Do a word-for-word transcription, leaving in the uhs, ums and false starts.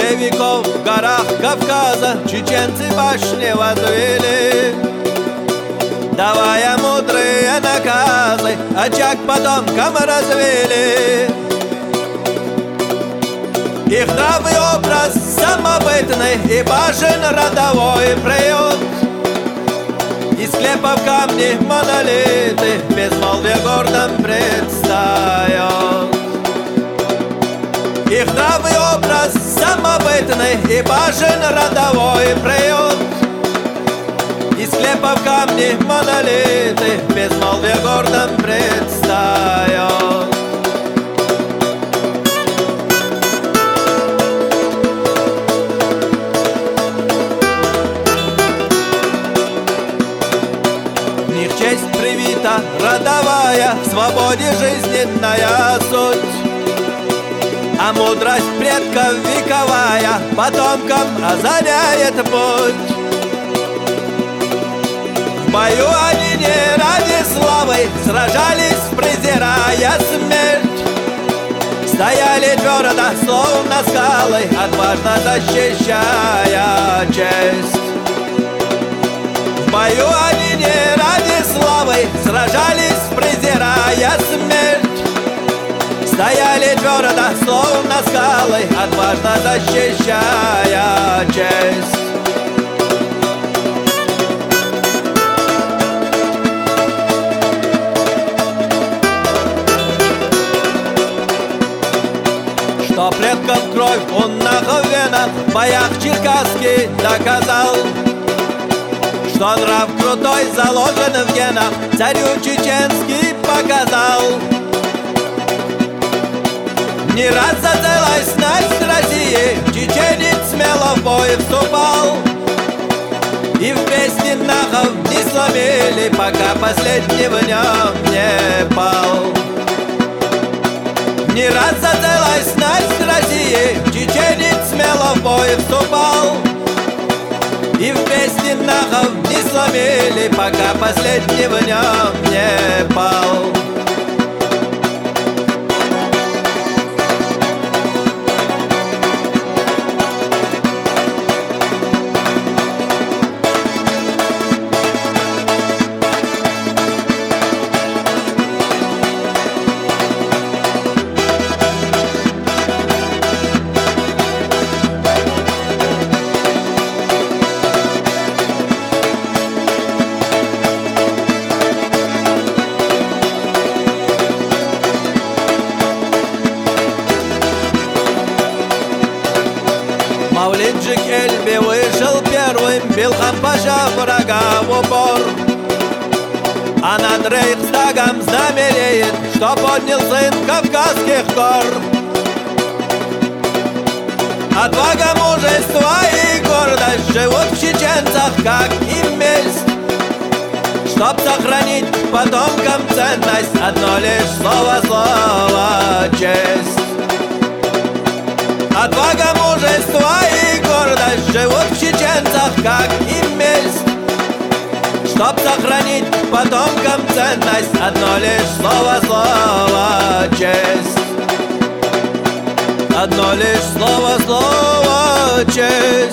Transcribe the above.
большевиков в горах Кавказа чеченцы башни возвели, давая мудрые наказы, очаг потомкам развели. Их нравный образ самобытный и башен родовой приют, из склепов камни монолиты безмолвие гордом предстает. Их нравный образ самобытный и башен родовой приют, из склепов камни монолиты безмолвие гордом предстает. В них честь привита родовая, в свободе жизненная суть, а мудрость предков вековая потомкам озаряет путь. В бою они не ради славы сражались, презирая смерть, стояли твердо, словно скалы, отважно защищая честь. В бою они не ради славы сражались, презирая смерть, стояли твердо, словно скалы, отважно защищая честь. Что предков кровь он на венах в боях черкасский доказал, что нрав крутой заложен в генах, царю чеченский показал. Не раз зацелась насть России, чеченец смело в бой вступал, и в песне нахов не сломили, пока последний в нем не пал. Не раз зацелась насть России, чеченец смело в бой вступал, и в песне нахов не сломили, пока последний в нем не пал. Мавлиджик Эльби вышел первым, бил Хан-паша врага в упор, а над Рейхстагом знамя реет, что поднял сын Кавказских гор. Отвага, мужество и гордость живут в чеченцах, как и месть. Чтоб сохранить потомкам ценность, одно лишь слово, слово честь. Отвага, мужество и гордость живут в чеченцах, как и месть. Чтоб сохранить потомкам ценность, одно лишь слово, слово честь. Одно лишь слово, слово честь.